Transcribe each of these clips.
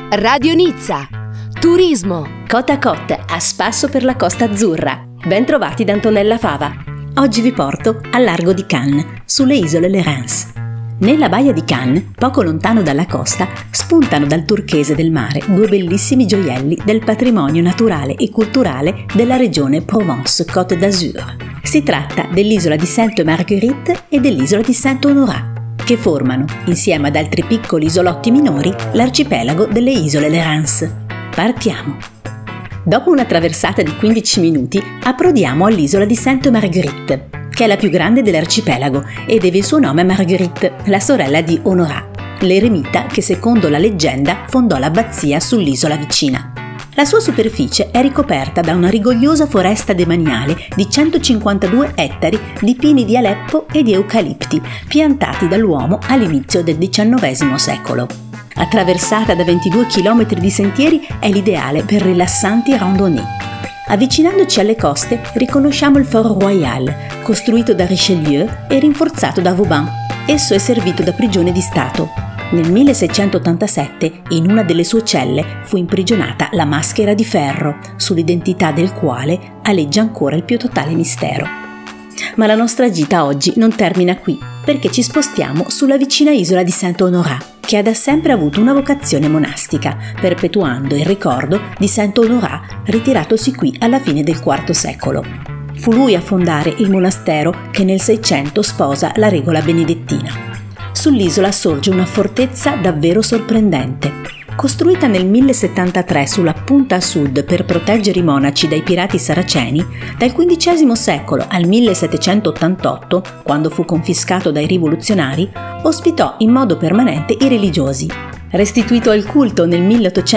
Radio Nizza. Turismo. Côte à côte, a spasso per la Costa Azzurra. Ben trovati da Antonella Fava. Oggi vi porto al largo di Cannes, sulle isole Lérins. Nella baia di Cannes, poco lontano dalla costa, spuntano dal turchese del mare due bellissimi gioielli del patrimonio naturale e culturale della regione Provence-Côte d'Azur. Si tratta dell'isola di Sainte-Marguerite e dell'isola di Saint-Honorat, che formano, insieme ad altri piccoli isolotti minori, l'arcipelago delle isole Lérins. Partiamo! Dopo una traversata di 15 minuti, approdiamo all'isola di Sainte-Marguerite, che è la più grande dell'arcipelago e deve il suo nome a Marguerite, la sorella di Honorat, l'eremita che secondo la leggenda fondò l'abbazia sull'isola vicina. La sua superficie è ricoperta da una rigogliosa foresta demaniale di 152 ettari di pini di Aleppo e di eucalipti, piantati dall'uomo all'inizio del XIX secolo. Attraversata da 22 km di sentieri, è l'ideale per rilassanti randonnée. Avvicinandoci alle coste riconosciamo il Fort Royal, costruito da Richelieu e rinforzato da Vauban. Esso è servito da prigione di Stato. Nel 1687, in una delle sue celle, fu imprigionata la maschera di ferro, sull'identità del quale aleggia ancora il più totale mistero. Ma la nostra gita oggi non termina qui, perché ci spostiamo sulla vicina isola di Saint-Honorat, che ha da sempre avuto una vocazione monastica, perpetuando il ricordo di Saint-Honorat ritiratosi qui alla fine del IV secolo. Fu lui a fondare il monastero che nel 600 sposa la regola benedettina. Sull'isola sorge una fortezza davvero sorprendente. Costruita nel 1073 sulla punta sud per proteggere i monaci dai pirati saraceni, dal XV secolo al 1788, quando fu confiscato dai rivoluzionari, ospitò in modo permanente i religiosi. Restituito al culto nel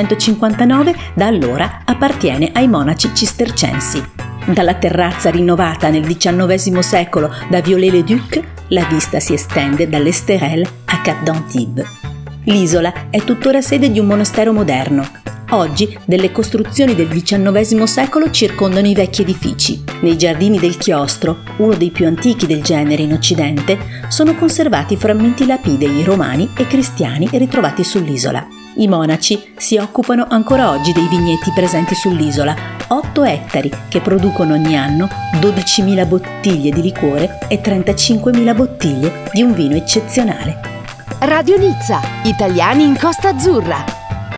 1859, da allora appartiene ai monaci cistercensi. Dalla terrazza rinnovata nel XIX secolo da Viollet-le-Duc, la vista si estende dall'Esterel a Cap d'Antibes. L'isola è tuttora sede di un monastero moderno. Oggi delle costruzioni del XIX secolo circondano i vecchi edifici. Nei giardini del chiostro, uno dei più antichi del genere in Occidente, sono conservati frammenti lapidei romani e cristiani ritrovati sull'isola. I monaci si occupano ancora oggi dei vigneti presenti sull'isola, 8 ettari che producono ogni anno 12.000 bottiglie di liquore e 35.000 bottiglie di un vino eccezionale. Radio Nizza. Italiani in Costa Azzurra.